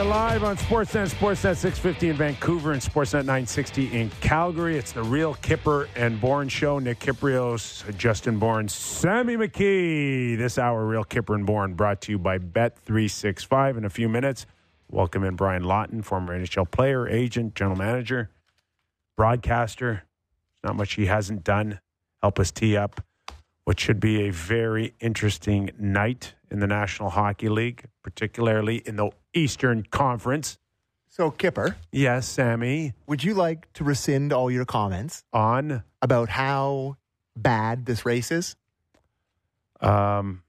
live on Sportsnet 650 in Vancouver and Sportsnet 960 in Calgary. It's the Real Kipper and Bourne Show. Nick Kyprios, Justin Bourne, Sammy McKee. This hour, Real Kipper and Bourne, brought to you by Bet365. In a few minutes, welcome in Brian Lawton, former NHL player, agent, general manager, broadcaster. Not much he hasn't done. Help us tee up what should be a very interesting night in the National Hockey League, particularly in the Eastern Conference. So, Kipper. Yes, Sammy. Would you like to rescind all your comments On? about how bad this race is? Well,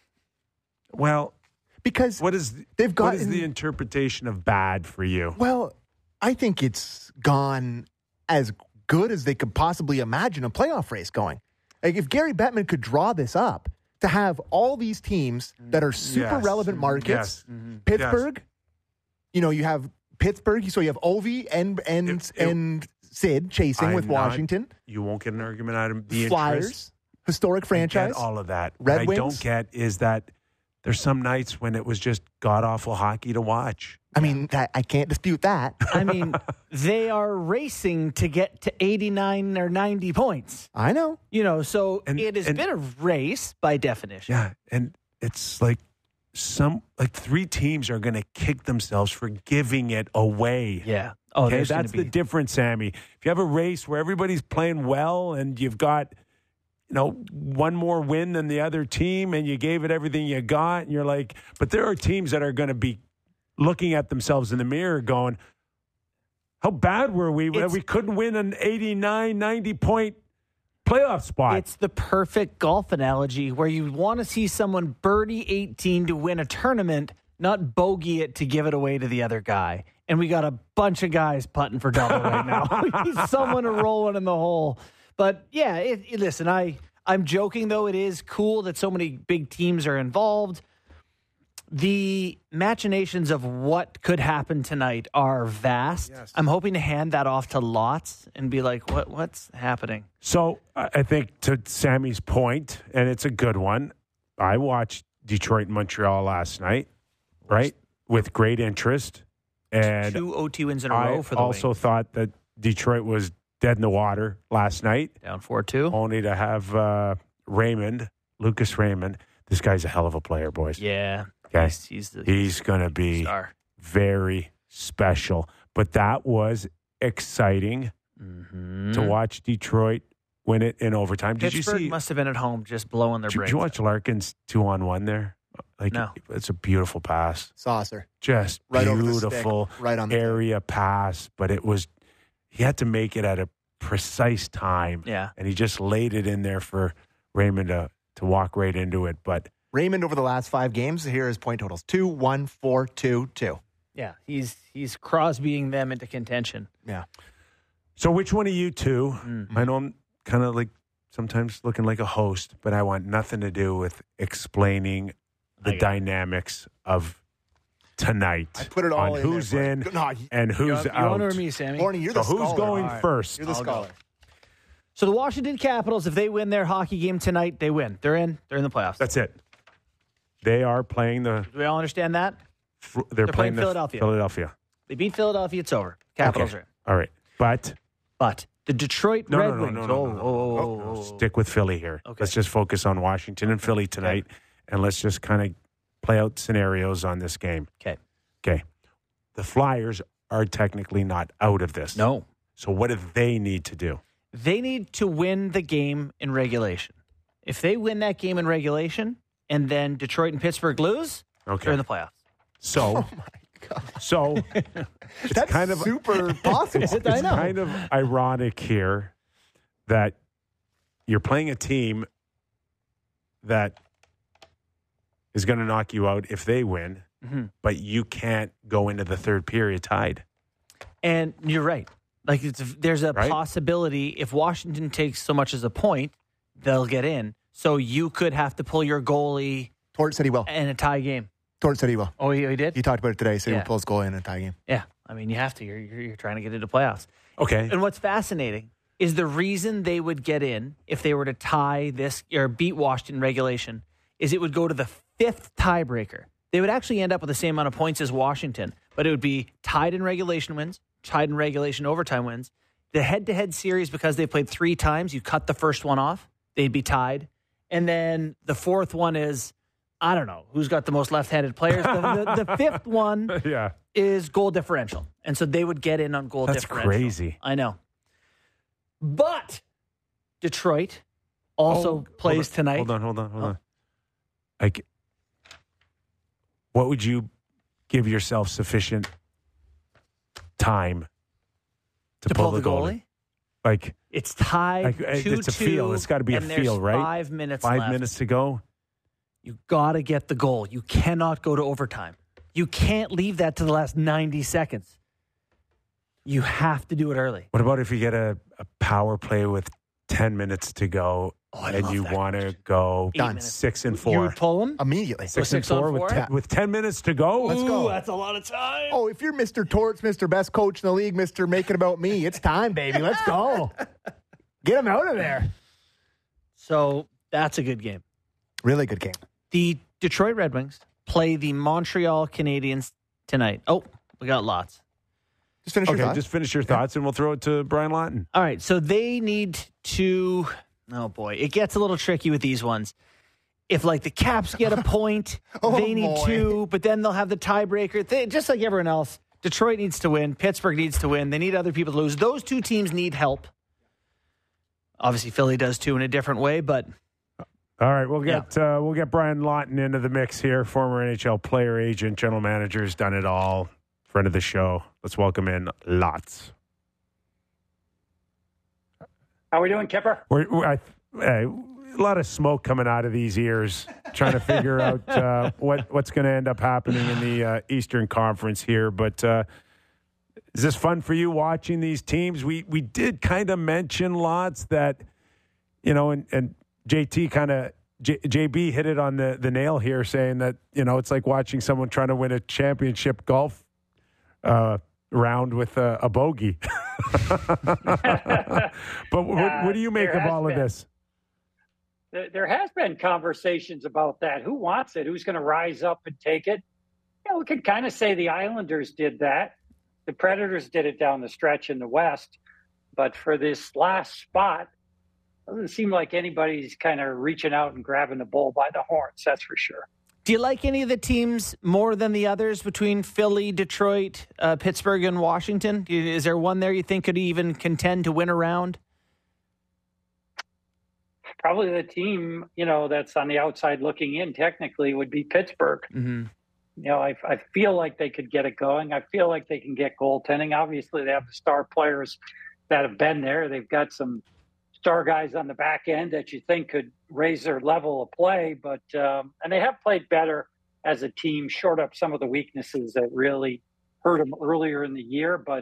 Because what is the interpretation of bad for you? Well, I think it's gone as good as they could possibly imagine a playoff race going. Like, if Gary Bettman could draw this up, to have all these teams that are super relevant markets, Pittsburgh, you have Pittsburgh, so you have Ovi and Sid chasing with Washington. You won't get an argument out of the Flyers, interest. historic franchise. I get all of that. Red what Wings. I don't get is that there's some nights when it was just god-awful hockey to watch. I mean, I can't dispute that. I mean, they are racing to get to 89 or 90 points. I know. So it has been a race by definition. Yeah, and it's like three teams are going to kick themselves for giving it away. Yeah. Okay, that's the difference, Sammy. If you have a race where everybody's playing well and you've got, one more win than the other team and you gave it everything you got, and you're like, but there are teams that are going to be looking at themselves in the mirror going, how bad were we that we couldn't win an 89, 90-point playoff spot? It's the perfect golf analogy where you want to see someone birdie 18 to win a tournament, not bogey it to give it away to the other guy. And we got a bunch of guys putting for double right now. We need someone to roll one in the hole. But, yeah, listen, I'm joking, though. It is cool that so many big teams are involved. The machinations of what could happen tonight are vast. Yes. I'm hoping to hand that off to Lots and be like, what's happening? So I think to Sammy's point, and it's a good one, I watched Detroit and Montreal last night, right, with great interest. And 2 OT wins in a row for the I also thought that Detroit was dead in the water last night. Down 4-2. Only to have Lucas Raymond. This guy's a hell of a player, boys. Yeah. Okay. He's going to be star. Very special. But that was exciting to watch Detroit win it in overtime. Did Pittsburgh you see? Must have been at home just blowing their brains. Did you watch Larkin's 2-on-1 there? No. It's a beautiful pass. Saucer. Just right beautiful over the stick, right on the area pass. But he had to make it at a precise time. Yeah. And he just laid it in there for Raymond to walk right into it. But Raymond over the last 5 games, here are his point totals: 2-1-4-2-2. Yeah, he's Crosbying them into contention. Yeah. So which one of you two? I know I'm kind of like sometimes looking like a host, but I want nothing to do with explaining the dynamics of tonight. I put it all on in who's there, in no, and who's you out. want or me, Sammy? Morning, you're the scholar. Who's going first? You're the scholar. So the Washington Capitals, if they win their hockey game tonight, they win. They're in the playoffs. That's it. They are playing Do we all understand that? They're playing Philadelphia. They beat Philadelphia. It's over. Capitals are in. All right. But the Detroit Red Wings. No. Stick with Philly here. Okay. Let's just focus on Washington and Philly tonight, and let's just kind of play out scenarios on this game. Okay. The Flyers are technically not out of this. No. So what do they need to do? They need to win the game in regulation. If they win that game in regulation and then Detroit and Pittsburgh lose, they're in the playoffs. So, oh my God. So that's kind of super possible. It's kind of ironic here that you're playing a team that is going to knock you out if they win, but you can't go into the third period tied. And you're right. Like there's a possibility if Washington takes so much as a point, they'll get in. So you could have to pull your goalie. Torts said he will. In a tie game. Torts said he will. Oh, he did? He talked about it today. He said he will pull his goalie in a tie game. Yeah. I mean, you have to. You're trying to get into playoffs. Okay. And what's fascinating is the reason they would get in if they were to tie this or beat Washington regulation is it would go to the fifth tiebreaker. They would actually end up with the same amount of points as Washington, but it would be tied in regulation wins, tied in regulation overtime wins. The head-to-head series, because they played 3 times, you cut the first one off, they'd be tied. And then the fourth one is, I don't know, who's got the most left-handed players. The fifth one is goal differential. And so they would get in on goal differential. That's crazy. I know. But Detroit also plays tonight. Hold on. Like, what would you give yourself sufficient time to pull the goalie? Like, it's tied 2-2. It's a feel. It's got to be a feel, right? 5 minutes left. 5 minutes to go. You got to get the goal. You cannot go to overtime. You can't leave that to the last 90 seconds. You have to do it early. What about if you get a power play with 10 minutes to go and you want to go 6-4? You would pull them? Immediately. 6-4 with 10 minutes to go? Let's go. That's a lot of time. Oh, if you're Mr. Torts, Mr. Best Coach in the league, Mr. Make It About Me, it's time, baby. Let's go. Get him out of there. So that's a good game. Really good game. The Detroit Red Wings play the Montreal Canadiens tonight. Oh, we got lots. Just finish your thoughts. Just finish your thoughts, and we'll throw it to Brian Lawton. All right, so they need to... Oh, boy. It gets a little tricky with these ones. If, like, the Caps get a point, they need 2, but then they'll have the tiebreaker. Just like everyone else, Detroit needs to win. Pittsburgh needs to win. They need other people to lose. Those 2 teams need help. Obviously, Philly does, too, in a different way, but... All right, we'll get Brian Lawton into the mix here. Former NHL player, agent, general manager, has done it all. Friend of the show. Let's welcome in Lots. How are we doing, Kipper? A lot of smoke coming out of these ears, trying to figure out what's going to end up happening in the Eastern Conference here. But is this fun for you watching these teams? We did kind of mention Lots that, and JT kind of JB hit it on the nail here, saying that it's like watching someone trying to win a championship golf round with a bogey. But what do you make of all of this? There has been conversations about that. Who wants it? Who's going to rise up and take it? We could kind of say the Islanders did that. The Predators did it down the stretch in the West. But for this last spot, it doesn't seem like anybody's kind of reaching out and grabbing the bull by the horns, that's for sure. Do you like any of the teams more than the others between Philly, Detroit, Pittsburgh, and Washington? Is there one there you think could even contend to win a round? Probably the team, that's on the outside looking in technically would be Pittsburgh. Mm-hmm. I feel like they could get it going. I feel like they can get goaltending. Obviously, they have the star players that have been there. They've got some star guys on the back end that you think could raise their level of play, but and they have played better as a team, shored up some of the weaknesses that really hurt them earlier in the year. But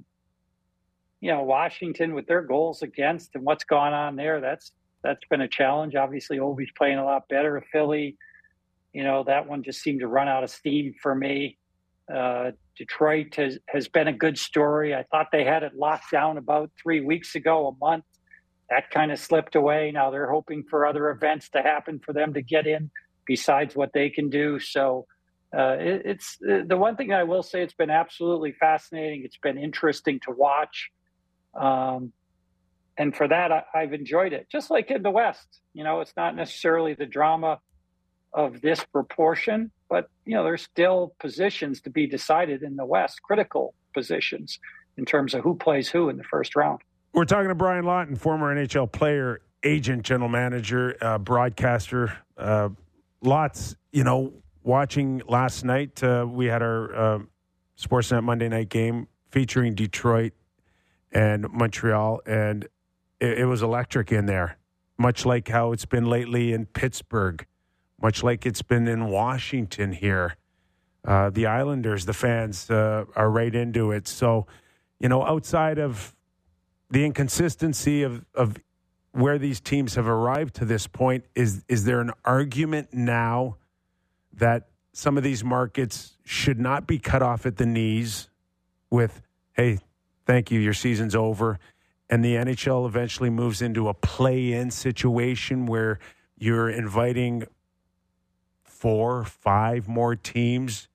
Washington with their goals against and what's gone on there, that's been a challenge. Obviously, Ovi's playing a lot better. Philly, that one just seemed to run out of steam for me. Detroit has been a good story. I thought they had it locked down about 3 weeks ago, a month. That kind of slipped away. Now they're hoping for other events to happen for them to get in besides what they can do. So it's the one thing I will say, it's been absolutely fascinating. It's been interesting to watch. And for that, I've enjoyed it. Just like in the West, it's not necessarily the drama of this proportion, but, there's still positions to be decided in the West, critical positions in terms of who plays who in the first round. We're talking to Brian Lawton, former NHL player, agent, general manager, broadcaster. Lots, watching last night, we had our Sportsnet Monday night game featuring Detroit and Montreal, and it was electric in there, much like how it's been lately in Pittsburgh, much like it's been in Washington here. The Islanders, the fans are right into it. So, outside of the inconsistency of where these teams have arrived to this point, is there an argument now that some of these markets should not be cut off at the knees with, hey, thank you, your season's over, and the NHL eventually moves into a play-in situation where you're inviting 4 or 5 more teams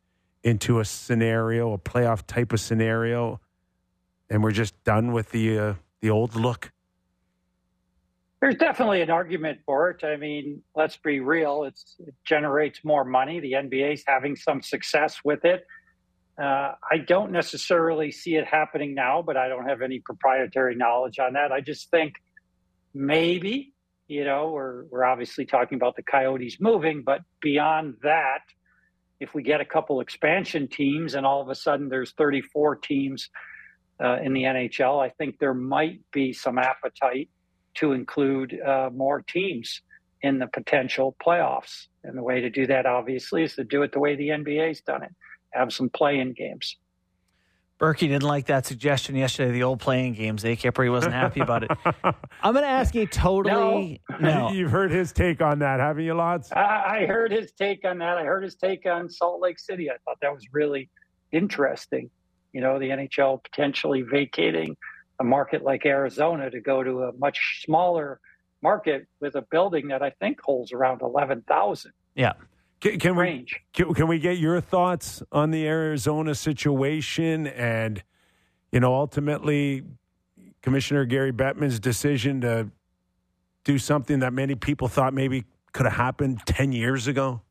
into a scenario, a playoff type of scenario, and we're just done with the old look? There's definitely an argument for it. I mean, let's be real. It generates more money. The NBA's having some success with it. I don't necessarily see it happening now, but I don't have any proprietary knowledge on that. I just think maybe, we're obviously talking about the Coyotes moving, but beyond that, if we get a couple expansion teams and all of a sudden there's 34 teams in the NHL, I think there might be some appetite to include more teams in the potential playoffs. And the way to do that, obviously, is to do it the way the NBA's done it. Have some play-in games. Berkey didn't like that suggestion yesterday, the old playing games. Kipper, he wasn't happy about it. I'm going to ask you totally... No. You've heard his take on that, haven't you, Lots? I heard his take on that. I heard his take on Salt Lake City. I thought that was really interesting. The NHL potentially vacating a market like Arizona to go to a much smaller market with a building that I think holds around 11,000. Yeah. Can we get your thoughts on the Arizona situation and, ultimately Commissioner Gary Bettman's decision to do something that many people thought maybe could have happened 10 years ago?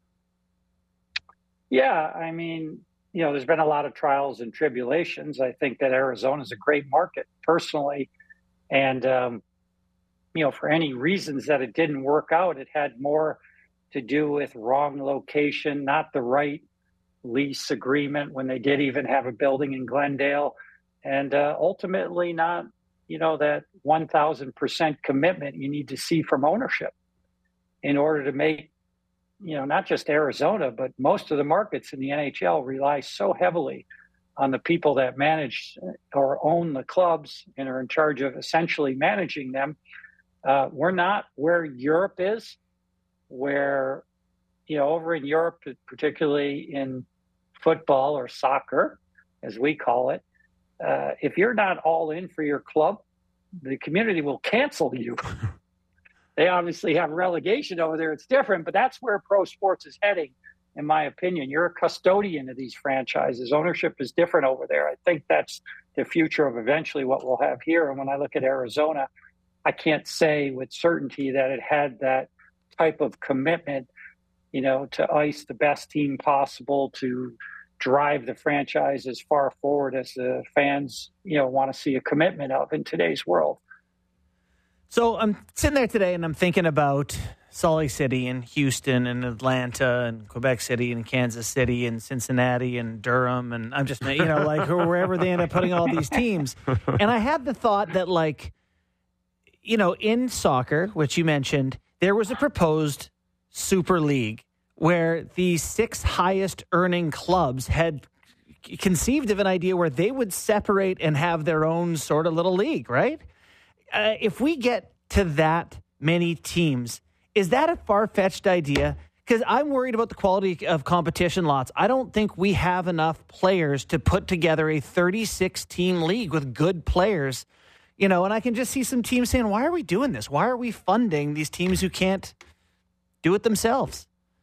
Yeah, I mean, there's been a lot of trials and tribulations. I think that Arizona is a great market personally. And, for any reasons that it didn't work out, it had more to do with wrong location, not the right lease agreement when they did even have a building in Glendale, and ultimately not, that 1,000% commitment you need to see from ownership in order to make, not just Arizona, but most of the markets in the NHL rely so heavily on the people that manage or own the clubs and are in charge of essentially managing them. We're not where Europe is, where, over in Europe, particularly in football or soccer, as we call it, if you're not all in for your club, the community will cancel you. They obviously have relegation over there. It's different, but that's where pro sports is heading, in my opinion. You're a custodian of these franchises. Ownership is different over there. I think that's the future of eventually what we'll have here. And when I look at Arizona, I can't say with certainty that it had that type of commitment, to ice the best team possible, to drive the franchise as far forward as the fans, want to see a commitment of in today's world. So I'm sitting there today and I'm thinking about Salt Lake City and Houston and Atlanta and Quebec City and Kansas City and Cincinnati and Durham. And I'm just, like wherever they end up putting all these teams. And I had the thought that in soccer, which you mentioned, there was a proposed Super League where the 6 highest earning clubs had conceived of an idea where they would separate and have their own sort of little league, right? If we get to that many teams, is that a far-fetched idea? Because I'm worried about the quality of competition, Lots. I don't think we have enough players to put together a 36-team league with good players. And I can just see some teams saying, why are we doing this? Why are we funding these teams who can't do it themselves?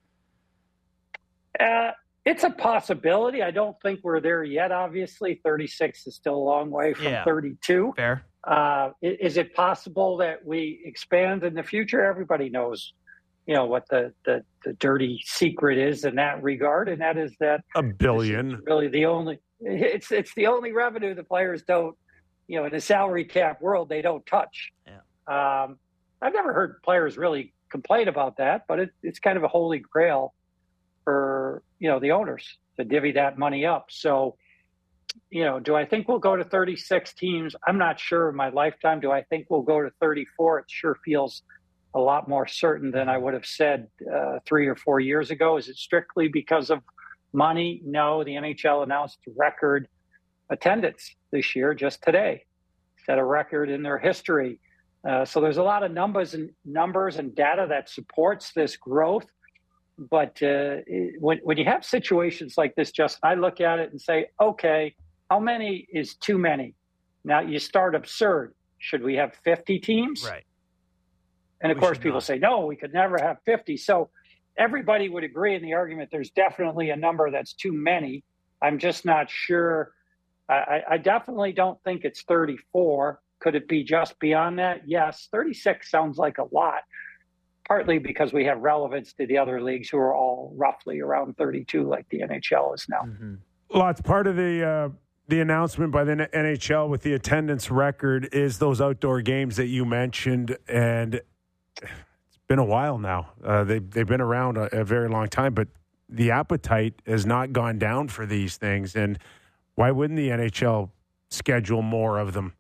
It's a possibility. I don't think we're there yet, obviously. 36 is still a long way from 32. Fair. Is it possible that we expand in the future? Everybody knows, what the dirty secret is in that regard, and that is that $1 billion. Really, it's the only revenue the players don't. In the salary cap world, they don't touch. Yeah. I've never heard players really complain about that, but it's kind of a holy grail for, the owners to divvy that money up. So, do I think we'll go to 36 teams? I'm not sure in my lifetime. Do I think we'll go to 34? It sure feels a lot more certain than I would have said 3 or 4 years ago. Is it strictly because of money? No, the NHL announced record attendance this year, just today, set a record in their history. So there's a lot of numbers and data that supports this growth. But when you have situations like this, Justin, I look at it and say, okay, how many is too many? Now you start absurd. Should we have 50 teams? Right. And of course, people say, no, we could never have 50. So everybody would agree in the argument there's definitely a number that's too many. I'm just not sure. I definitely don't think it's 34. Could it be just beyond that? Yes. 36 sounds like a lot, partly because we have relevance to the other leagues who are all roughly around 32 like the NHL is now. Mm-hmm. Well, it's part of the announcement by the NHL with the attendance record is those outdoor games that you mentioned, and it's been a while now. They've been around a very long time, but the appetite has not gone down for these things. And why wouldn't the NHL schedule more of them?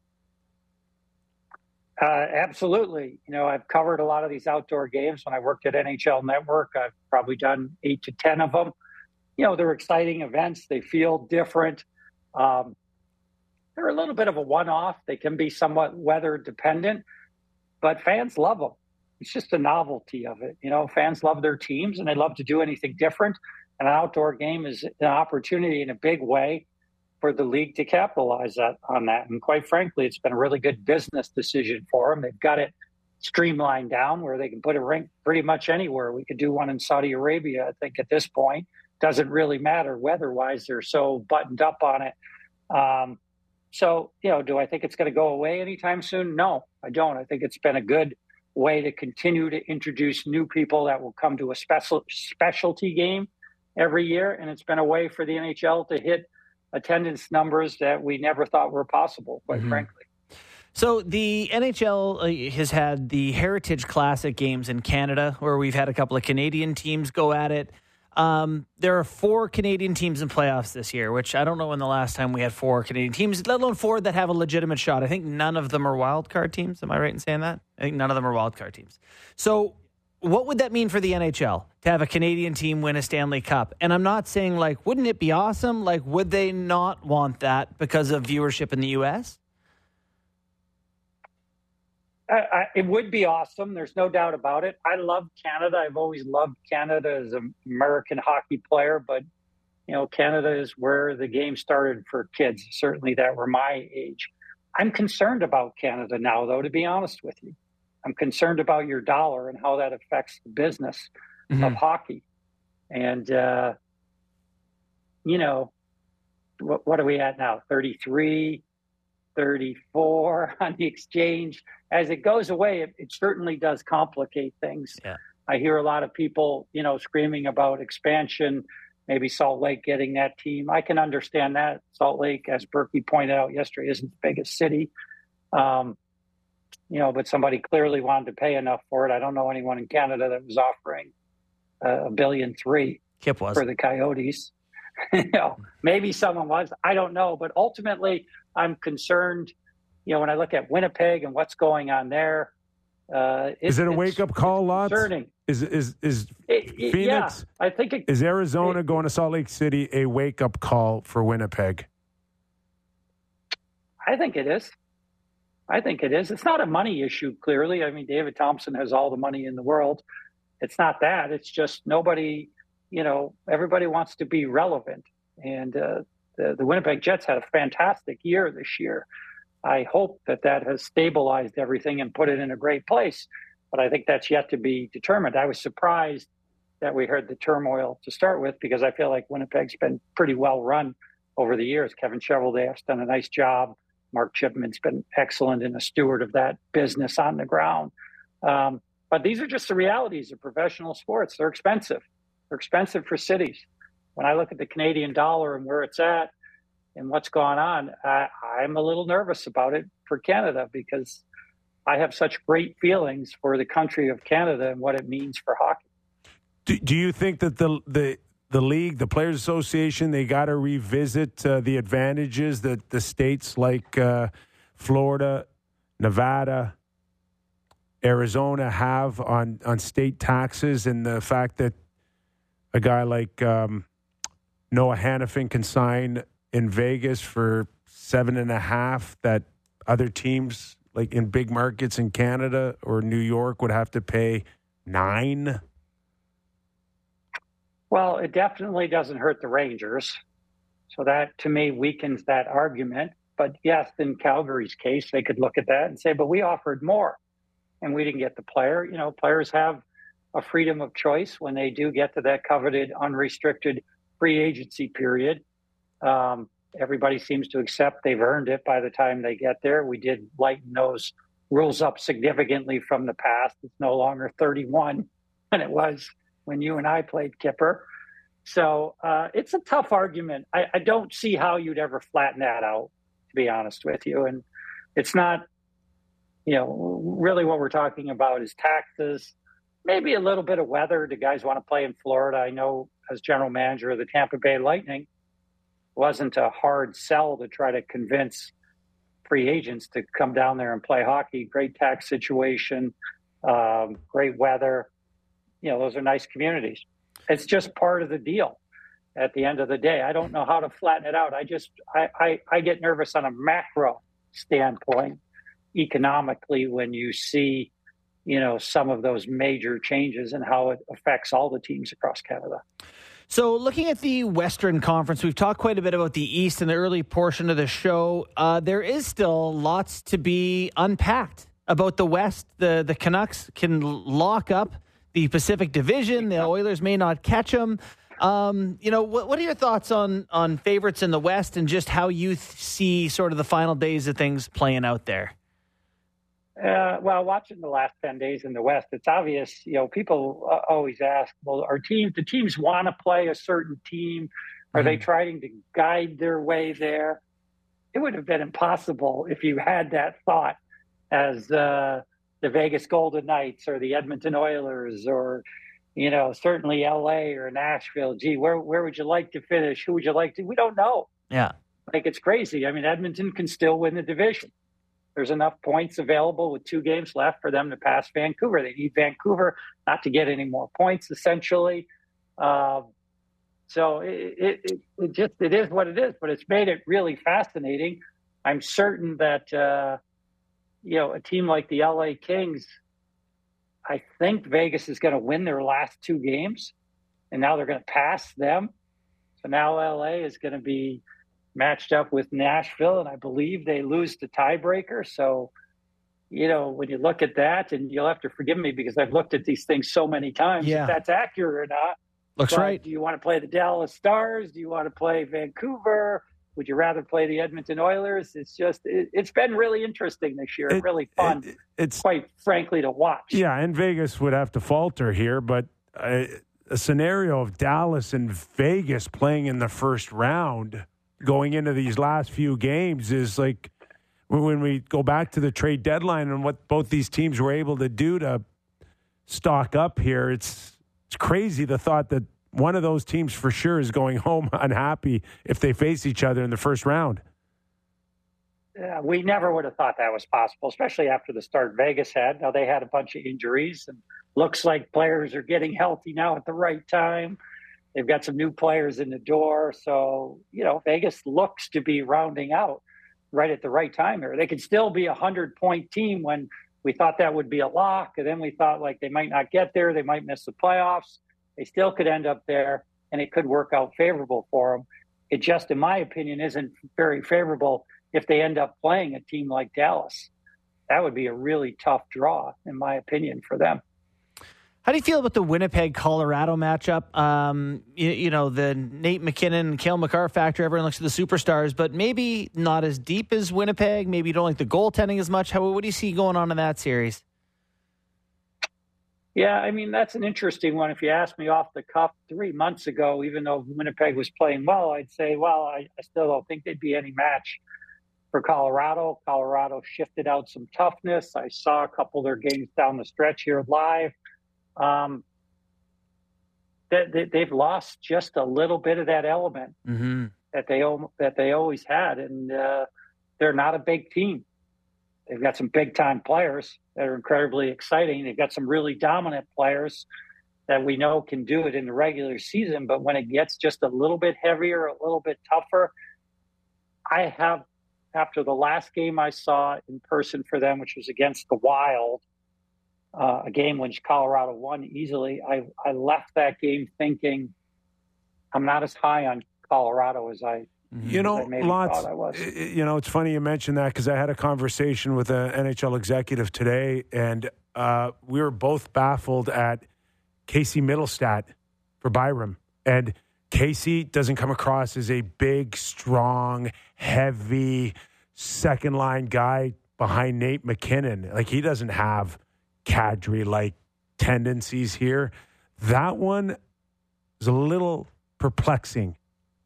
Absolutely. I've covered a lot of these outdoor games. When I worked at NHL Network, I've probably done 8 to 10 of them. They're exciting events. They feel different. They're a little bit of a one-off. They can be somewhat weather dependent, but fans love them. It's just a novelty of it. Fans love their teams and they love to do anything different. And an outdoor game is an opportunity in a big way for the league to capitalize on that. And quite frankly, it's been a really good business decision for them. They've got it streamlined down where they can put a rink pretty much anywhere. We could do one in Saudi Arabia, I think, at this point. Doesn't really matter weather-wise. They're so buttoned up on it. Do I think it's going to go away anytime soon? No, I don't. I think it's been a good way to continue to introduce new people that will come to a specialty game every year. And it's been a way for the NHL to hit attendance numbers that we never thought were possible, quite frankly. So the NHL has had the Heritage Classic games in Canada, where we've had a couple of Canadian teams go at it. There are 4 Canadian teams in playoffs this year, which I don't know when the last time we had 4 Canadian teams, let alone 4 that have a legitimate shot. I think none of them are wildcard teams. Am I right in saying that? I think none of them are wildcard teams. So what would that mean for the NHL to have a Canadian team win a Stanley Cup? And I'm not saying, wouldn't it be awesome? Would they not want that because of viewership in the U.S.? It would be awesome. There's no doubt about it. I love Canada. I've always loved Canada as an American hockey player, but Canada is where the game started for kids, certainly that were my age. I'm concerned about Canada now, though, to be honest with you. I'm concerned about your dollar and how that affects the business of hockey. And, what are we at now? 33, 34 on the exchange. As it goes away, it certainly does complicate things. Yeah. I hear a lot of people, screaming about expansion, maybe Salt Lake getting that team. I can understand that. Salt Lake, as Berkey pointed out yesterday, isn't the biggest city. But somebody clearly wanted to pay enough for it. I don't know anyone in Canada that was offering $1.3 billion Kip was. for the Coyotes. Maybe someone was. I don't know. But ultimately, I'm concerned. When I look at Winnipeg and what's going on there, is it a wake-up call, Lots? Concerning. Is Phoenix? Yeah, I think is Arizona going to Salt Lake City a wake-up call for Winnipeg? I think it is. It's not a money issue, clearly. I mean, David Thompson has all the money in the world. It's not that. It's just nobody, everybody wants to be relevant. And the Winnipeg Jets had a fantastic year this year. I hope that has stabilized everything and put it in a great place. But I think that's yet to be determined. I was surprised that we heard the turmoil to start with, because I feel like Winnipeg's been pretty well run over the years. Kevin Cheveldayoff's done a nice job. Mark Chipman's been excellent in a steward of that business on the ground. But these are just the realities of professional sports. They're expensive. They're expensive for cities. When I look at the Canadian dollar and where it's at and what's gone on, I'm a little nervous about it for Canada, because I have such great feelings for the country of Canada and what it means for hockey. Do you think that the league, the Players Association, they got to revisit the advantages that the states like Florida, Nevada, Arizona have on state taxes, and the fact that a guy like Noah Hannafin can sign in Vegas for 7.5 that other teams like in big markets in Canada or New York would have to pay 9? Well, it definitely doesn't hurt the Rangers. So that, to me, weakens that argument. But yes, in Calgary's case, they could look at that and say, but we offered more and we didn't get the player. Players have a freedom of choice when they do get to that coveted unrestricted free agency period. Everybody seems to accept they've earned it by the time they get there. We did lighten those rules up significantly from the past. It's no longer 31 than it was when you and I played Kipper. So it's a tough argument. I don't see how you'd ever flatten that out, to be honest with you. And it's not, really what we're talking about is taxes, maybe a little bit of weather. Do guys want to play in Florida? I know as general manager of the Tampa Bay Lightning, it wasn't a hard sell to try to convince free agents to come down there and play hockey. Great tax situation, great weather. Those are nice communities. It's just part of the deal at the end of the day. I don't know how to flatten it out. I get nervous on a macro standpoint economically when you see, some of those major changes and how it affects all the teams across Canada. So looking at the Western Conference, we've talked quite a bit about the East in the early portion of the show. There is still lots to be unpacked about the West. The Canucks can lock up the Pacific Division. The Oilers may not catch them. What are your thoughts on favorites in the West and just how you see sort of the final days of things playing out there? Well, watching the last 10 days in the West, it's obvious, people always ask, well, the teams want to play a certain team? Are they trying to guide their way there? It would have been impossible if you had that thought as the Vegas Golden Knights or the Edmonton Oilers or, certainly LA or Nashville. Gee, where would you like to finish? Who would you like to? We don't know. Yeah. It's crazy. I mean, Edmonton can still win the division. There's enough points available with 2 games left for them to pass Vancouver. They need Vancouver not to get any more points, essentially. So it is what it is, but it's made it really fascinating. I'm certain that, a team like the LA Kings, I think Vegas is going to win their last 2 games, and now they're going to pass them. So now LA is going to be matched up with Nashville, and I believe they lose the tiebreaker. So, when you look at that, and you'll have to forgive me because I've looked at these things so many times, if that's accurate or not. Looks right. Do you want to play the Dallas Stars? Do you want to play Vancouver? Would you rather play the Edmonton Oilers? It's been really interesting this year. Really fun, it's quite frankly, to watch. Yeah, and Vegas would have to falter here, but a scenario of Dallas and Vegas playing in the first round going into these last few games is like when we go back to the trade deadline and what both these teams were able to do to stock up here. It's crazy the thought that one of those teams for sure is going home unhappy if they face each other in the first round. Yeah, we never would have thought that was possible, especially after the start Vegas had. Now they had a bunch of injuries and looks like players are getting healthy now at the right time. They've got some new players in the door. So, Vegas looks to be rounding out right at the right time here. They could still be a 100-point team when we thought that would be a lock. And then we thought they might not get there. They might miss the playoffs. They still could end up there, and it could work out favorable for them. It just, in my opinion, isn't very favorable if they end up playing a team like Dallas. That would be a really tough draw, in my opinion, for them. How do you feel about the Winnipeg-Colorado matchup? The Nate McKinnon, Cale Makar factor, everyone looks at the superstars, but maybe not as deep as Winnipeg. Maybe you don't like the goaltending as much. What do you see going on in that series? Yeah, I mean, that's an interesting one. If you asked me off the cuff 3 months ago, even though Winnipeg was playing well, I'd say, I still don't think they'd be any match for Colorado. Colorado shifted out some toughness. I saw a couple of their games down the stretch here live. They've lost just a little bit of that element that they always had, and they're not a big team. They've got some big time players that are incredibly exciting. They've got some really dominant players that we know can do it in the regular season, but when it gets just a little bit heavier, a little bit tougher, after the last game I saw in person for them, which was against the Wild, a game which Colorado won easily, I left that game thinking I'm not as high on Colorado as I thought I was. It's funny you mentioned that because I had a conversation with an NHL executive today, and we were both baffled at Casey Middlestat for Byram. And Casey doesn't come across as a big, strong, heavy second-line guy behind Nate McKinnon. Like, he doesn't have Kadri-like tendencies here. That one is a little perplexing.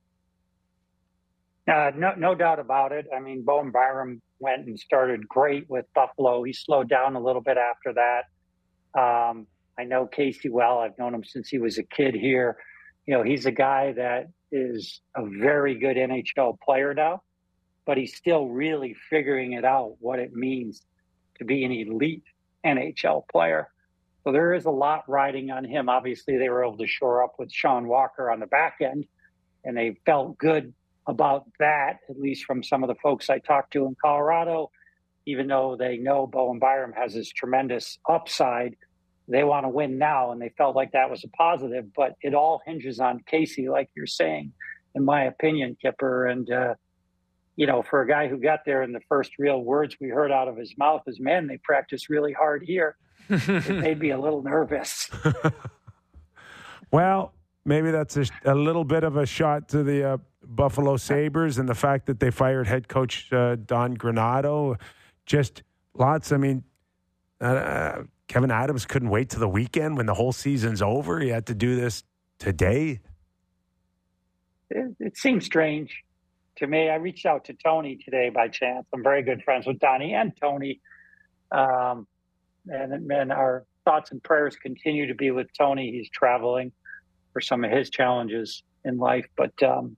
No doubt about it. I mean, Bowen Byram went and started great with Buffalo. He slowed down a little bit after that. I know Casey well. I've known him since he was a kid here. You know, he's a guy that is a very good NHL player now, but he's still really figuring it out, what it means to be an elite NHL player. So there is a lot riding on him. Obviously, they were able to shore up with Sean Walker on the back end, and they felt good about that, at least from some of the folks I talked to in Colorado. Even though they know Bowen Byram has this tremendous upside, they want to win now, and they felt like that was a positive. But it all hinges on Casey, like you're saying, in my opinion, Kipper. And, you know, for a guy who got there, and the first real words we heard out of his mouth is, man, they practice really hard here. It made me a little nervous. Well, maybe that's a little bit of a shot to the Buffalo Sabres and the fact that they fired head coach Don Granato. Just lots. I mean, Kevin Adams couldn't wait till the weekend when the whole season's over. He had to do this today. It seems strange to me. I reached out to Tony today by chance. I'm very good friends with Donnie and Tony. And our thoughts and prayers continue to be with Tony. He's traveling for some of his challenges in life. But,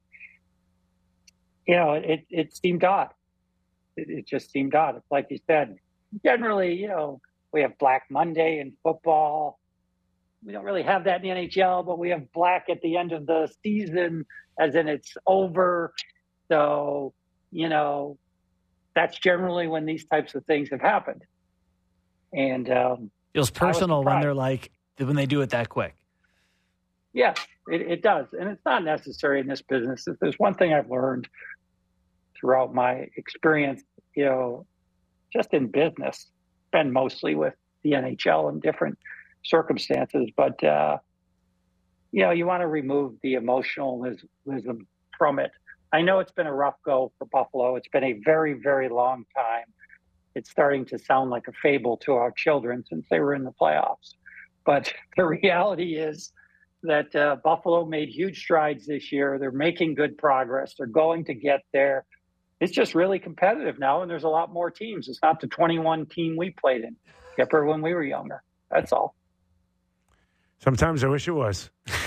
you know, it seemed odd. It just seemed odd. Like you said, generally, you know, we have Black Monday in football. We don't really have that in the NHL, but we have black at the end of the season, as in it's over. So, you know, that's generally when these types of things have happened. And feels personal when when they do it that quick. Yeah, it does. And it's not necessary in this business. If there's one thing I've learned throughout my experience, you know, just in business, been mostly with the NHL in different circumstances, but, you know, you want to remove the emotionalism from it. I know it's been a rough go for Buffalo. It's been a very, very long time. It's starting to sound like a fable to our children since they were in the playoffs. But the reality is that Buffalo made huge strides this year. They're making good progress. They're going to get there. It's just really competitive now, and there's a lot more teams. It's not the 21 team we played in, Kipper, when we were younger. That's all. Sometimes I wish it was.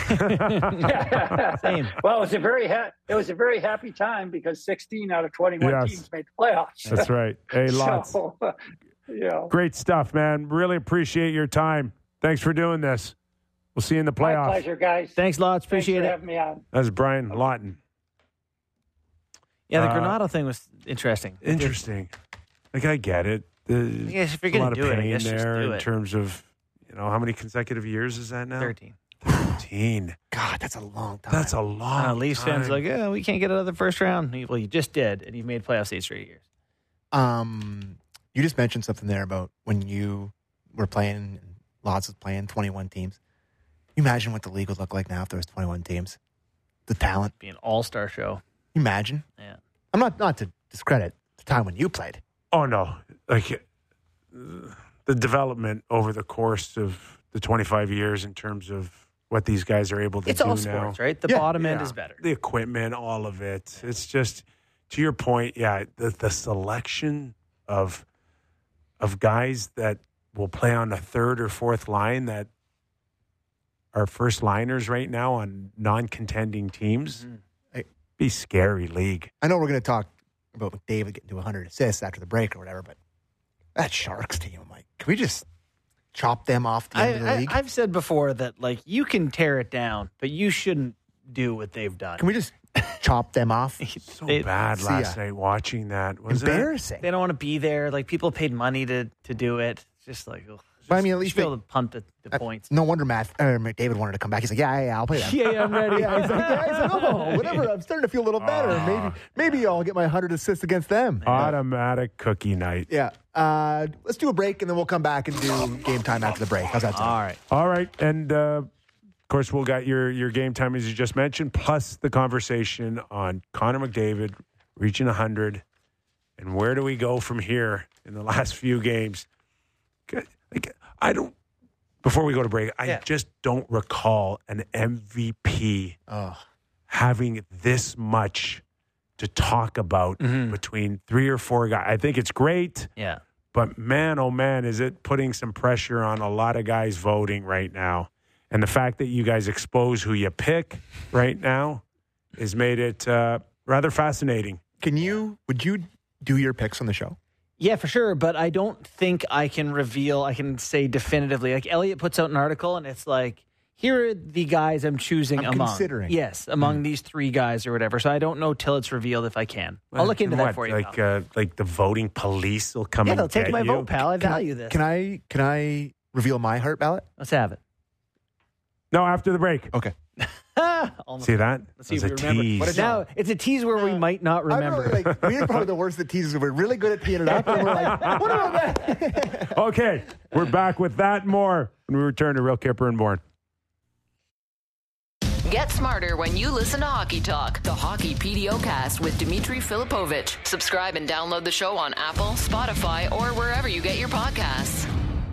Same. Well, it was a very happy time because 16 out of 21 teams made the playoffs. That's right. Hey, lots. So, you know. Great stuff, man. Really appreciate your time. Thanks for doing this. We'll see you in the playoffs. My pleasure, guys. Thanks, lots. Appreciate Thanks for it. having me on. That's Brian Lawton. Yeah, the Granato thing was interesting. Interesting. Like, I get it. Yes, if you're a lot going to of do it, I pain guess just there do in it. terms of, you know, how many consecutive years is that now? 13. 13. God, that's a long time. That's a long Leafs time. fans are like, yeah, we can't get out of the first round. Well, you just did, and you've made playoffs 8 straight years. You just mentioned something there about when you were playing, lots of playing 21 teams. Can you imagine what the league would look like now if there was 21 teams? The talent. Be an all-star show. Can you imagine? Yeah. I'm not to discredit the time when you played. Oh, no. Like, the development over the course of the 25 years in terms of what these guys are able to It's do all now. sports, right? The Yeah, bottom end Yeah. is better. The equipment, all of it. It's just, to your point, yeah, the selection of guys that will play on the third or fourth line that are first liners right now on non-contending teams. Mm-hmm. Be scary league. I know we're going to talk about McDavid getting to 100 assists after the break or whatever, but that Sharks team, I'm like, can we just chop them off the end of the league? I've said before that, like, you can tear it down, but you shouldn't do what they've done. Can we just chop them off? So bad last night watching that. Was Embarrassing. They don't want to be there. Like, people paid money to do it. It's just like, ugh. But I mean, at You least should be able to punt the points. no wonder McDavid wanted to come back. He's like, yeah, I'll play that. Yeah, I'm ready. Yeah, he's like, oh, whatever. I'm starting to feel a little better. Maybe I'll get my 100 assists against them. Automatic cookie night. Yeah. Let's do a break, and then we'll come back and do game time after the break. How's that sound? All right. All right. And, of course, we'll got your game time, as you just mentioned, plus the conversation on Connor McDavid reaching 100. And where do we go from here in the last few games? Before we go to break, I just don't recall an MVP having this much to talk about between 3 or 4 guys. I think it's great. Yeah. But man, oh man, is it putting some pressure on a lot of guys voting right now. And the fact that you guys expose who you pick right now has made it rather fascinating. Would you do your picks on the show? Yeah, for sure. But I don't think I can say definitively. Like Elliot puts out an article and it's like, here are the guys I'm choosing among. Considering. Yes, among these 3 guys or whatever. So I don't know till it's revealed if I can. I'll look into that for you. Like the voting police will come and they'll take get my you. vote, pal. I value this. Can I reveal my heart ballot? Let's have it. No, after the break. Okay. Almost. See that? Let's see if That's we a remember. tease. Now, it's a tease where we might not remember. We're probably the worst at teasers. We're really good at teeing it up. And we're like, what about that? Okay, we're back with that and more when we return to Real Kipper and Bourne. Get smarter when you listen to Hockey Talk, the Hockey PDO cast with Dmitry Filipovich. Subscribe and download the show on Apple, Spotify, or wherever you get your podcasts.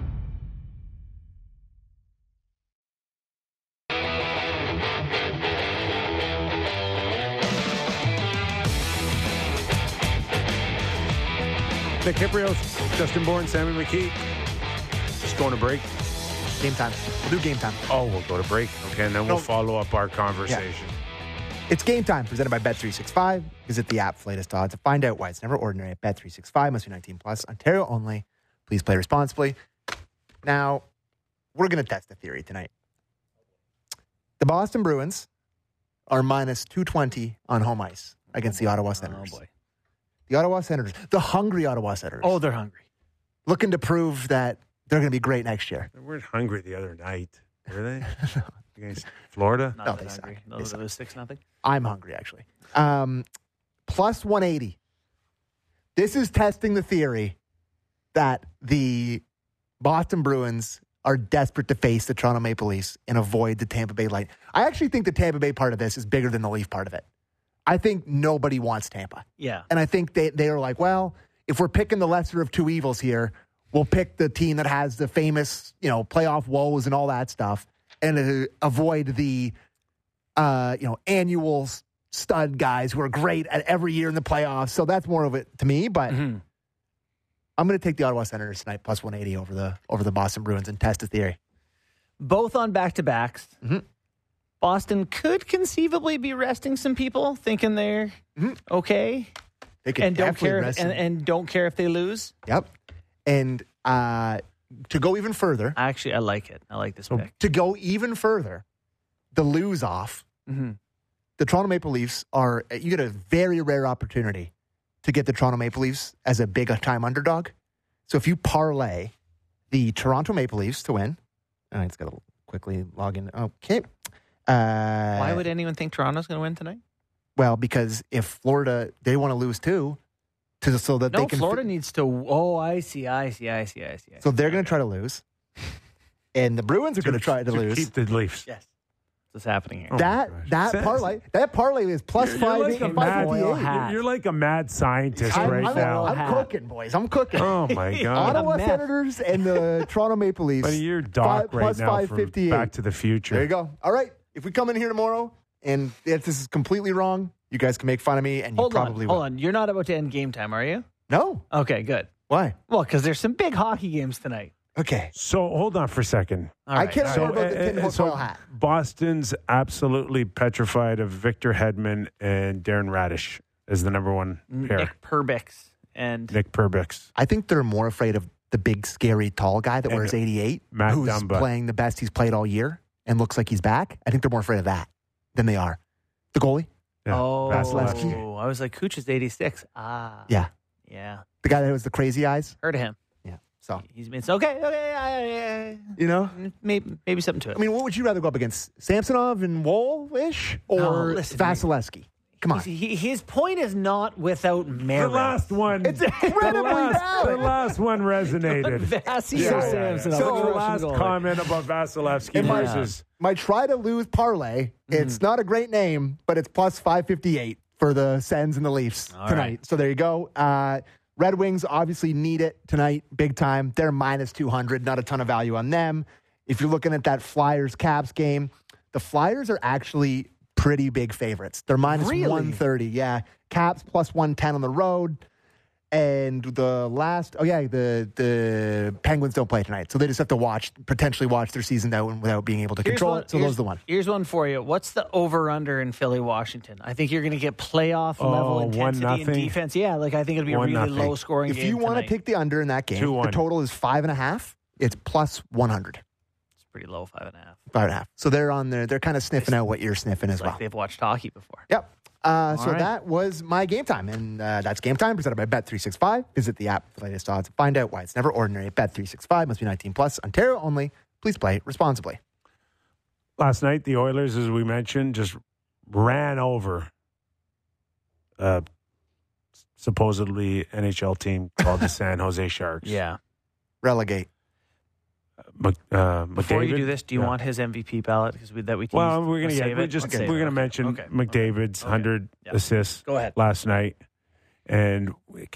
Nick Kiprios, Justin Bourne, Sammy McKee. Just going to break. Game time. We'll do game time. Oh, we'll go to break. Okay, and then we'll follow up our conversation. It's game time, presented by Bet365. Visit the app for latest odds to find out why it's never ordinary at Bet365. Must be 19 plus. Ontario only. Please play responsibly. Now, we're going to test the theory tonight. The Boston Bruins are minus 220 on home ice against the Ottawa Senators. Oh, boy. The Ottawa Senators, the hungry Ottawa Senators. Oh, they're hungry. Looking to prove that they're going to be great next year. They weren't hungry the other night, were they? Against Florida? Not No, that they hungry. suck. No, They it suck. was 6-0. I'm hungry, actually. Plus 180. This is testing the theory that the Boston Bruins are desperate to face the Toronto Maple Leafs and avoid the Tampa Bay Lightning. I actually think the Tampa Bay part of this is bigger than the Leaf part of it. I think nobody wants Tampa. Yeah. And I think they are like, well, if we're picking the lesser of two evils here, we'll pick the team that has the famous, playoff woes and all that stuff, and avoid the, annual stud guys who are great at every year in the playoffs. So that's more of it to me. But I'm going to take the Ottawa Senators tonight plus 180 over the Boston Bruins and test the theory. Both on back-to-backs. Mm-hmm. Boston could conceivably be resting some people, thinking they're okay, They could and don't definitely care rest and don't care if they lose. Yep. And to go even further, Actually, I like it. I like this pick. the lose off, the Toronto Maple Leafs you get a very rare opportunity to get the Toronto Maple Leafs as a big time underdog. So if you parlay the Toronto Maple Leafs to win, I just got to quickly log in. Okay. Why would anyone think Toronto's going to win tonight? Well, because if Florida, they want to lose too, so that they can. Florida needs to. Oh, I see. So they're going to try to lose, and the Bruins are going to try to lose. Keep the Leafs. Yes. What's happening here? Oh, that parlay is plus You're 558. you're like a mad scientist right now. I'm cooking, boys. I'm cooking. Oh, my God. Ottawa meth. Senators and the Toronto Maple Leafs. But you're Doc plus right now from 558. Back to the Future. There you go. All right. If we come in here tomorrow and if this is completely wrong, you guys can make fun of me, and you probably will. Hold on. You're not about to end game time, are you? No. Okay, good. Why? Well, because there's some big hockey games tonight. Okay. So hold on for a second. All right. I can't So, afford about the tinfoil so hat. Boston's absolutely petrified of Victor Hedman and Darren Radish as the number one pair. Nick Perbix and Nick Perbix. I think they're more afraid of the big, scary, tall guy that And wears 88, Matt who's Dumba. playing the best he's played all year and looks like he's back. I think they're more afraid of that than they are. The goalie? Yeah, Vasilevsky. Oh, I was like, Kuch is 86. Yeah. Yeah. The guy that was the crazy eyes? Heard of him. Yeah. So, It's okay. you know, Maybe something to it. I mean, what would you rather go up against? Samsonov and Woll-ish or listen, Vasilevsky? Come on. His point is not without merit. The last one. It's incredibly the last one resonated. Vasi So- or Samsonov. So Which the Russian last goalie? comment about Vasilevsky versus My try to lose parlay, it's not a great name, but it's plus 558 for the Sens and the Leafs tonight. right. So there you go. Red Wings obviously need it tonight, big time. They're minus 200, not a ton of value on them. If you're looking at that Flyers-Caps game, the Flyers are actually pretty big favorites. They're minus Really? 130. Yeah. Caps plus 110 on the road. And the Penguins don't play tonight. So they just have to potentially watch their season out without being able to control it. So those are the one. Here's one for you. What's the over-under in Philly-Washington? I think you're going to get playoff level intensity and 1-0. defense. Yeah, like I think it'll be a really 1-0. low-scoring If game you want to tonight. pick the under in that game, 2-1. the total is 5.5. It's plus 100. It's pretty low, 5.5. 5.5. So they're on there. They're kind of sniffing out what you're sniffing as Like well. they've watched hockey before. Yep. So right. that was my game time. And that's game time presented by Bet365. Visit the app for the latest odds and find out why it's never ordinary. Bet365 must be 18 plus. Ontario only. Please play responsibly. last night. The Oilers, as we mentioned, just ran over supposedly NHL team called the San Jose Sharks. Yeah. Relegate. Before you McDavid? do this, do you Yeah. want his MVP ballot? Because that we can Well, use, we're gonna save get. it? Just Let's save we're it. gonna Okay. mention Okay. McDavid's 100 Yeah. assists Go ahead. last night, and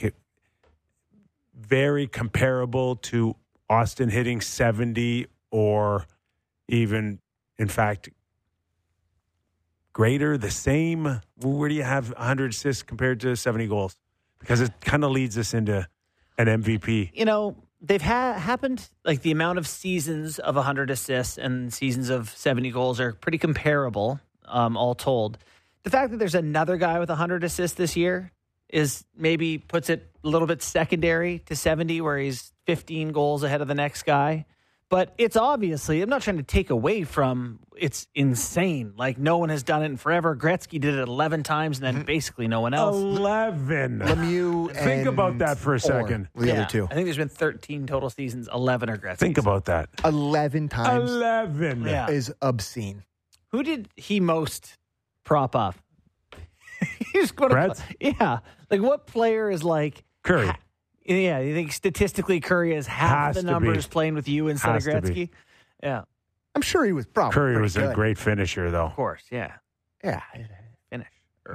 very comparable to Austin hitting 70, or even, in fact, greater, the same. Where do you have 100 assists compared to 70 goals? Because it kind of leads us into an MVP. You know, they've happened, like the amount of seasons of 100 assists and seasons of 70 goals are pretty comparable, all told. The fact that there's another guy with 100 assists this year is maybe puts it a little bit secondary to 70, where he's 15 goals ahead of the next guy. But it's obviously, I'm not trying to take away from, it's insane. Like, no one has done it in forever. Gretzky did it 11 times, and then basically no one else. 11. Lemieux and Think about that for a Orr second. were the Yeah. other two. I think there's been 13 total seasons. 11 are Gretzky. Think about that. 11 times 11. Yeah. is obscene. Who did he most prop up? He's going Kretz? yeah. Like, what player is like Curry. Yeah, you think statistically Curry has half Has the to numbers be. playing with you instead Has of to be. Gretzky? Yeah, I'm sure he was probably Curry pretty was good. a great finisher, though. of course. Yeah, Yeah. finish.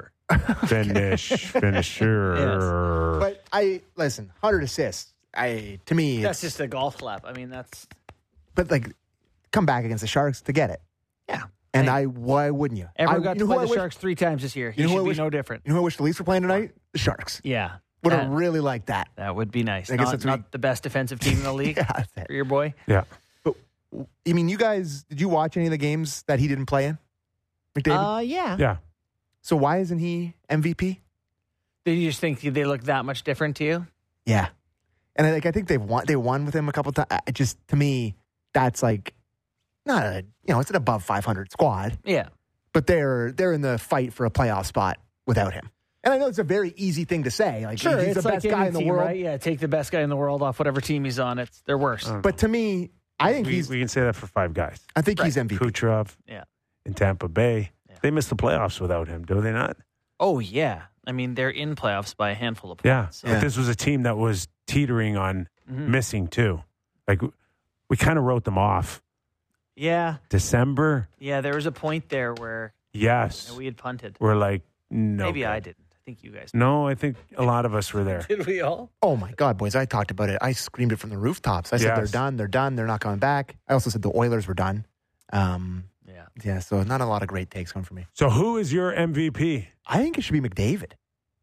Finisher. But listen, 100 assists. To me, That's it's, just a golf clap. I mean, that's but like, come back against the Sharks to get it. yeah. And Hey, why wouldn't you? Everyone got you to know play who the I wish- Sharks 3 times this year. He You know who should I be wish- no different. You know who I wish the Leafs were playing tonight? The Sharks. Yeah, Would have that, really liked that. that would be nice. I guess Not, that's what not the best defensive team in the league Yeah, that's it. for your boy. Yeah. But I mean, you guys, did you watch any of the games that he didn't play in? McDavid. Yeah. Yeah. So why isn't he MVP? Did you just think they look that much different to you? Yeah, and I think they've won. They won with him a couple times. Just to me, that's like not a it's an above 500 squad, Yeah. but they're in the fight for a playoff spot without him. And I know it's a very easy thing to say. Like Sure, he's it's the like best guy any in the team, world. right? Yeah, take the best guy in the world off whatever team he's on. They're worse. But to me, I think We can say that for 5 guys. I think he's MVP. Kucherov Yeah. in Tampa Bay. Yeah. They missed the playoffs without him, do they not? Oh yeah, I mean they're in playoffs by a handful of points. Yeah. So. But this was a team that was teetering on missing, too. Like, we kind of wrote them off. Yeah, December, there was a point there where yes. we had punted. We're like, no. Maybe good. I didn't. I think you guys. No, I think a lot of us were there. Did we all? Oh my God, boys! I talked about it. I screamed it from the rooftops. I said Yes. they're done. They're not coming back. I also said the Oilers were done. Yeah. So not a lot of great takes coming from me. So who is your MVP? I think it should be McDavid.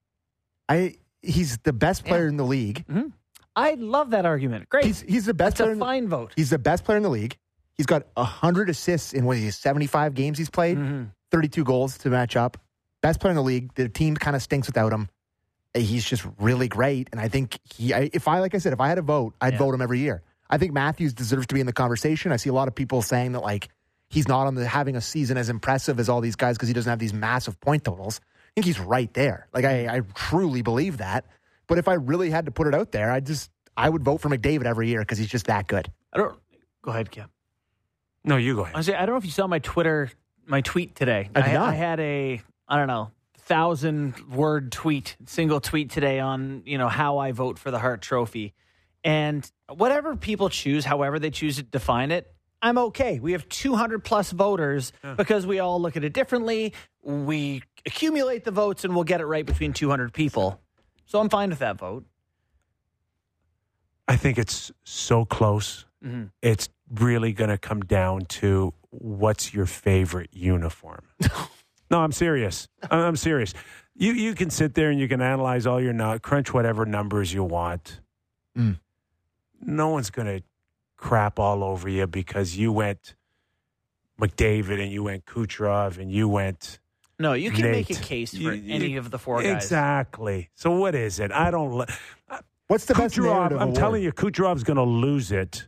He's the best player in the league. I love that argument. Great. He's the best That's player. a fine vote. He's the best player in the league. He's got 100 assists in 75 games he's played, 32 goals to match up. Best player in the league. The team kind of stinks without him. He's just really great, and I think if I had a vote, I'd vote him every year. I think Matthews deserves to be in the conversation. I see a lot of people saying that like he's not on having a season as impressive as all these guys because he doesn't have these massive point totals. I think he's right there. Like I truly believe that. But if I really had to put it out there, I would vote for McDavid every year because he's just that good. Go ahead, Kim. No, you go ahead. I don't know if you saw my tweet today. I did not. I had a 1,000-word single tweet today on, how I vote for the Hart Trophy. And whatever people choose, however they choose to define it, I'm okay. We have 200-plus voters because we all look at it differently. We accumulate the votes, and we'll get it right between 200 people. So I'm fine with that vote. I think it's so close. Mm-hmm. It's really going to come down to what's your favorite uniform. No, I'm serious. I'm serious. You can sit there and you can analyze all your crunch whatever numbers you want. Mm. No one's going to crap all over you because you went McDavid and you went Kucherov and you went No, you can Nate. make a case for any of the four guys. Exactly. So what is it? I don't... What's the best narrative I'm telling you, Kucherov's going to lose it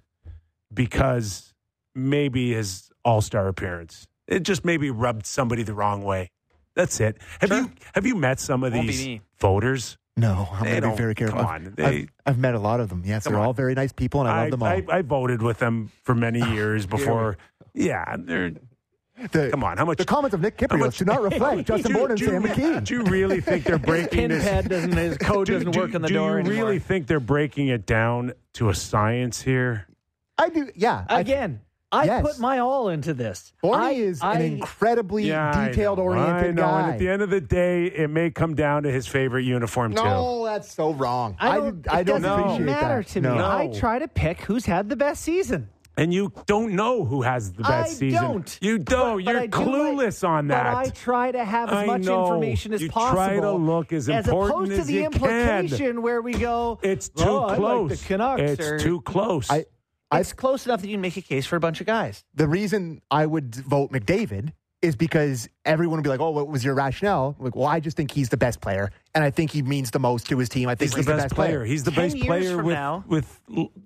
because maybe his all-star appearance. It just maybe rubbed somebody the wrong way. That's it. Have you met some of these voters? No, I'm going to be very careful. Come on. I've met a lot of them. Yes, they're all very nice people, and I love them all. I voted with them for many years before. Yeah, they're... Come on, how much? The comments of Nick Kypreos do not reflect Justin Bourne and Sam McKee. Do you really think they're breaking his pad doesn't, his code doesn't work on the door anymore? Do you really think they're breaking it down to a science here? I do, yeah. Again, I put my all into this. Bourne is an incredibly detailed-oriented guy. And at the end of the day, it may come down to his favorite uniform, too. No, that's so wrong. I don't appreciate that. It doesn't matter to me. No. I try to pick who's had the best season. And you don't know who has the best season. I don't. You don't. You're clueless on that. But I try to have as much information as possible. You try to look as important as you can. As opposed to the implication where we go, it's too close. I like the Canucks. It's too close. It's close enough that you can make a case for a bunch of guys. The reason I would vote McDavid is because everyone would be like, oh, what was your rationale? Like, well, I just think he's the best player, and I think he means the most to his team. I think he's the best player. He's the best player with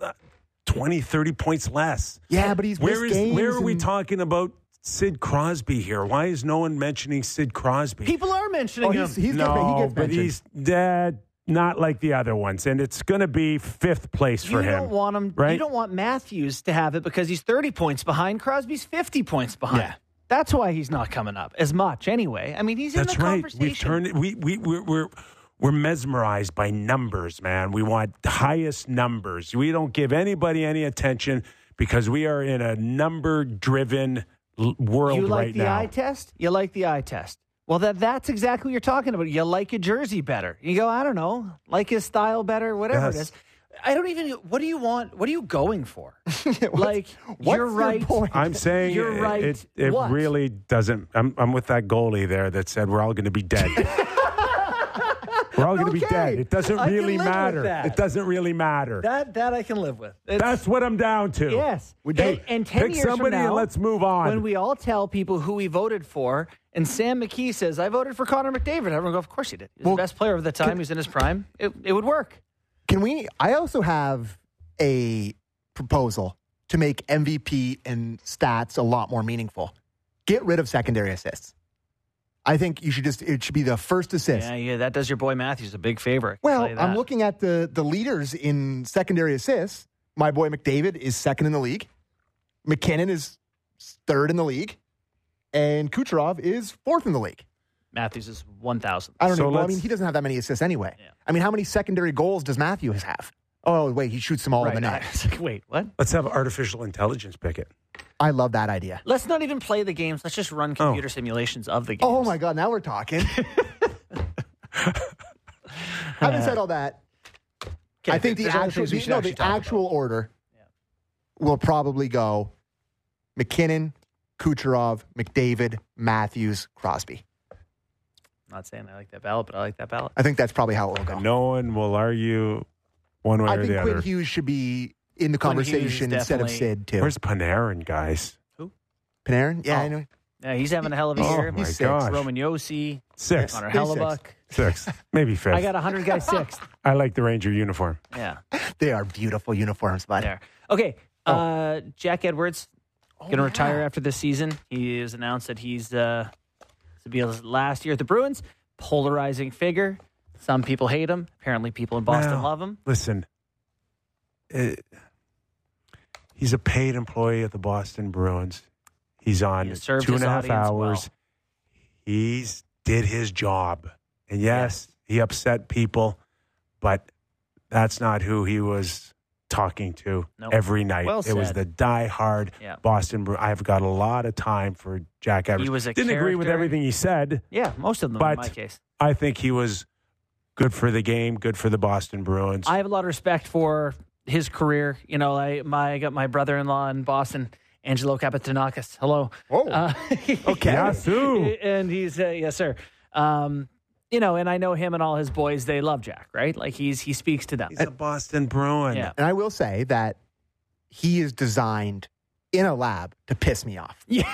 20, 30 points less. Yeah, but he's missed games. Where are we talking about Sid Crosby here? Why is no one mentioning Sid Crosby? People are mentioning him. He gets mentioned. He's dead. Not like the other ones, and it's going to be fifth place for him. You don't want him. Right? You don't want Matthews to have it because he's 30 points behind. Crosby's 50 points behind. Yeah. That's why he's not coming up as much anyway. I mean, he's in the conversation. We've turned. We're mesmerized by numbers, man. We want the highest numbers. We don't give anybody any attention because we are in a number-driven world right now. You like the eye test? You like the eye test. Well, that's exactly what you're talking about. You like a jersey better. You go, I don't know, like his style better, whatever it is. I don't even. What do you want? What are you going for? You're right. Point? I'm saying you're right. It really doesn't. I'm with that goalie there that said we're all going to be dead. We're all going to be dead. It doesn't really matter. It doesn't really matter. That I can live with. That's what I'm down to. Yes. And 10 pick years somebody from now, and let's move on. When we all tell people who we voted for, and Sam McKee says, I voted for Connor McDavid, everyone go, of course you did. He was the best player of the time. He was in his prime. It would work. I also have a proposal to make MVP and stats a lot more meaningful. Get rid of secondary assists. I think it should be the first assist. Yeah, that does your boy Matthews a big favor. Well, I'm looking at the leaders in secondary assists. My boy McDavid is second in the league. McKinnon is third in the league. And Kucherov is fourth in the league. Matthews is 1,000. I don't know. Well, I mean, he doesn't have that many assists anyway. Yeah. I mean, how many secondary goals does Matthews have? Oh, wait, he shoots them all in the net. Wait, what? Let's have artificial intelligence pick it. I love that idea. Let's not even play the games. Let's just run computer simulations of the games. Oh, my God. Now we're talking. Having said all that, I think the actual order will probably go McKinnon, Kucherov, McDavid, Matthews, Crosby. I'm not saying I like that ballot, but I like that ballot. I think that's probably how it will go. No one will argue one way or the other. I think Quinn Hughes should be in the conversation instead of Sid, too. Where's Panarin, guys? Who? Panarin? Yeah, I know. Yeah, he's having a hell of a year. My gosh. Roman Yossi. 6. Connor Hellebuck. 6. Maybe 5th. I got 100 guys 6th. I like the Ranger uniform. Yeah. They are beautiful uniforms, bud. There. Okay. Jack Edwards going to retire after this season. He has announced that he's to be his last year at the Bruins. Polarizing figure. Some people hate him. Apparently people in Boston love him. Listen, he's a paid employee of the Boston Bruins. He's on He served 2.5 his audience hours. well. He's did his job. And yes, he upset people, but that's not who he was talking to every night. Well it was said. the die-hard Boston Bruins. I've got a lot of time for Jack Evers. He was a Didn't agree with character. everything he said. Yeah, most of them But in my case. I think he was good for the game, good for the Boston Bruins. I have a lot of respect for his career. You know, I got my brother-in-law in Boston, Angelo Kapitanakis. Hello. Oh, okay. Yasu. And he's, yes, sir. You know, and I know him and all his boys, they love Jack, right? Like he speaks to them. He's a Boston Bruin. Yeah. and I will say that he is designed in a lab to piss me off. Yeah.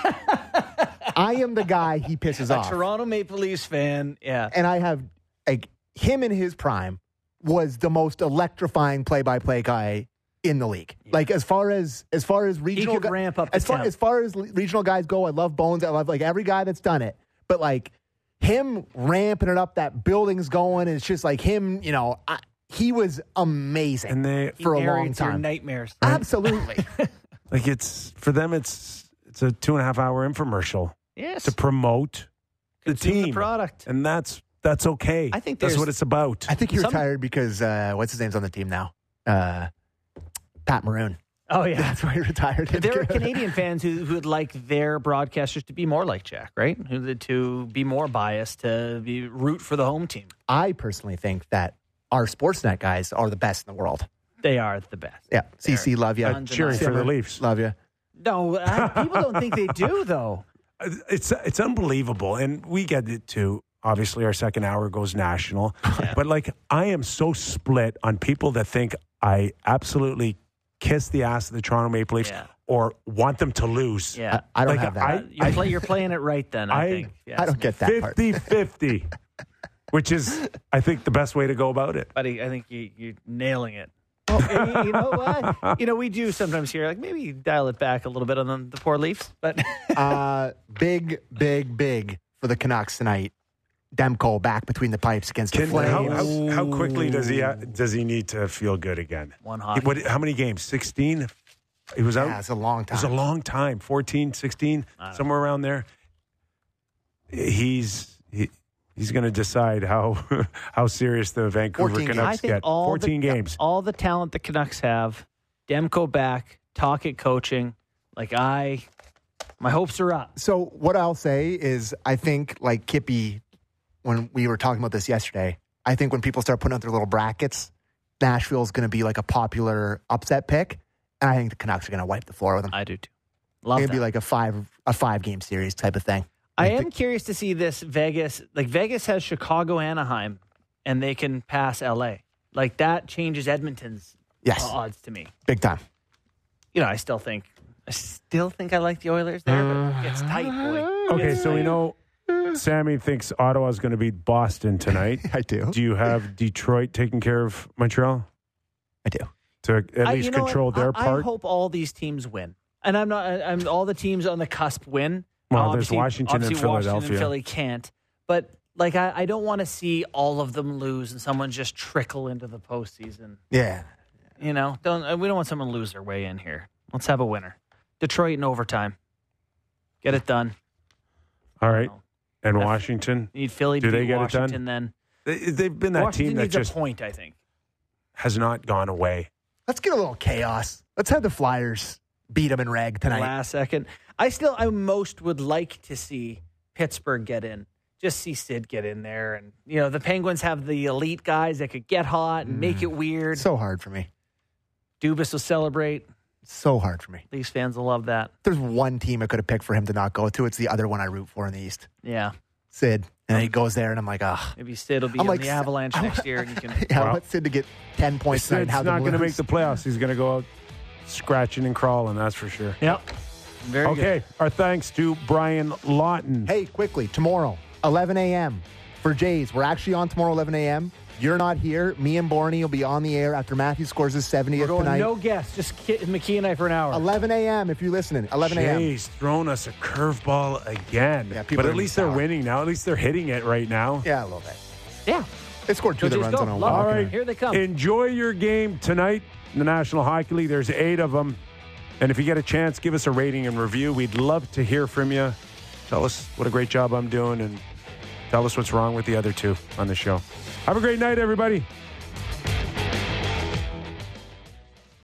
I am the guy he pisses A off. Toronto Maple Leafs fan. Yeah. And I have, like, him in his prime was the most electrifying play-by-play guy in the league. Yeah. Like, as far as regional could ramp up the as far temp. as regional guys go, I love Bones. I love like every guy that's done it. But like him ramping it up, that building's going, and it's just like him. You know, he was amazing And they for a He long narrates your time. nightmares. Absolutely. like it's for them. It's a 2.5 hour infomercial Yes. to promote the Consume team the product. and that's okay. I think that's there's- what it's about. I think he Some- retired because what's his name's on the team now? Pat Maroon. Oh, yeah. That's why he retired. There are Canadian fans who would like their broadcasters to be more like Jack, right? To be more biased, to root for the home team. I personally think that our Sportsnet guys are the best in the world. They are the best. Yeah, CC, love you. Undeniable. Cheering for the Leafs. Love you. No, people don't think they do, though. It's unbelievable, and we get it too. Obviously, our second hour goes national, but like I am so split on people that think I absolutely kiss the ass of the Toronto Maple Leafs or want them to lose. Yeah. I don't Like, have that. You're playing it right then, I think. Yes. I don't get that part. 50-50, which is, I think, the best way to go about it. Buddy, I think you're nailing it. And you know what? You know, we do sometimes hear, like, maybe dial it back a little bit on the poor Leafs. But Big for the Canucks tonight. Demko back between the pipes against the Flames. How quickly does he need to feel good again? One hockey. How many games? 16? He was out? Yeah, it's a long It was time. a long time. 14, 16, somewhere around there. He's going to decide how serious the Vancouver 14 games. I Canucks think get. 14 games. All the talent the Canucks have, Demko back, Tocchet coaching. Like, my hopes are up. So what I'll say is I think, like Kippy, when we were talking about this yesterday, I think when people start putting out their little brackets, Nashville's going to be like a popular upset pick. And I think the Canucks are going to wipe the floor with them. I do, too. It's Love going that. to be like a five game series type of thing. I am curious to see this Vegas. Like, Vegas has Chicago, Anaheim, and they can pass LA. Like, that changes Edmonton's odds to me. Big time. You know, I still think I like the Oilers there, but it's tight, boy. Okay, It's so we tight. know Sammy thinks Ottawa's going to beat Boston tonight. I do. Do you have Detroit taking care of Montreal I do. to at least you know control what? their I part? hope all these teams win, and I'm all the teams on the cusp win. Well, there's Obviously- Washington and obviously Washington Philadelphia. and Philly can't, but like I don't want to see all of them lose and someone just trickle into the postseason. Yeah. You know, we don't want someone to lose their way in here. Let's have a winner. Detroit in overtime. Get it done. All right. No. And Washington? Need Philly to Do they beat get it Washington done? then. They've been that Washington team that needs just a point, I think. has not gone away. Let's get a little chaos. Let's have the Flyers beat them in reg tonight. Last second. I most would like to see Pittsburgh get in. Just see Sid get in there. And, you know, the Penguins have the elite guys that could get hot and make it weird. So hard for me. Dubas will celebrate. So hard for me. Leafs fans will love that. There's one team I could have picked for him to not go to. It's the other one I root for in the East. Yeah. Sid. And then he goes there, and I'm like, Maybe Sid will be I'm on like, the Avalanche next year. And you can. yeah, I Wow. want Sid to get 10 points tonight and Sid's have not them going to make lose. the playoffs. He's going to go out scratching and crawling, that's for sure. Yep. Very good. Okay, our thanks to Brian Lawton. Hey, quickly, tomorrow, 11 a.m. for Jays. We're actually on tomorrow, 11 a.m. You're not here. Me and Borney will be on the air after Matthew scores his 70th We're going tonight. no guests. Just McKee and I for an hour. 11 a.m. if you're listening. 11 a.m. Jay's thrown us a curveball again. Yeah, people but are at least they're sour. winning now. At least they're hitting it right now. Yeah, a little bit. Yeah. They scored 2 of the Jays runs go. on a Love walk. All right. Here they come. Enjoy your game tonight in the National Hockey League. There's 8 of them. And if you get a chance, give us a rating and review. We'd love to hear from you. Tell us what a great job I'm doing and tell us what's wrong with the other 2 on the show. Have a great night, everybody.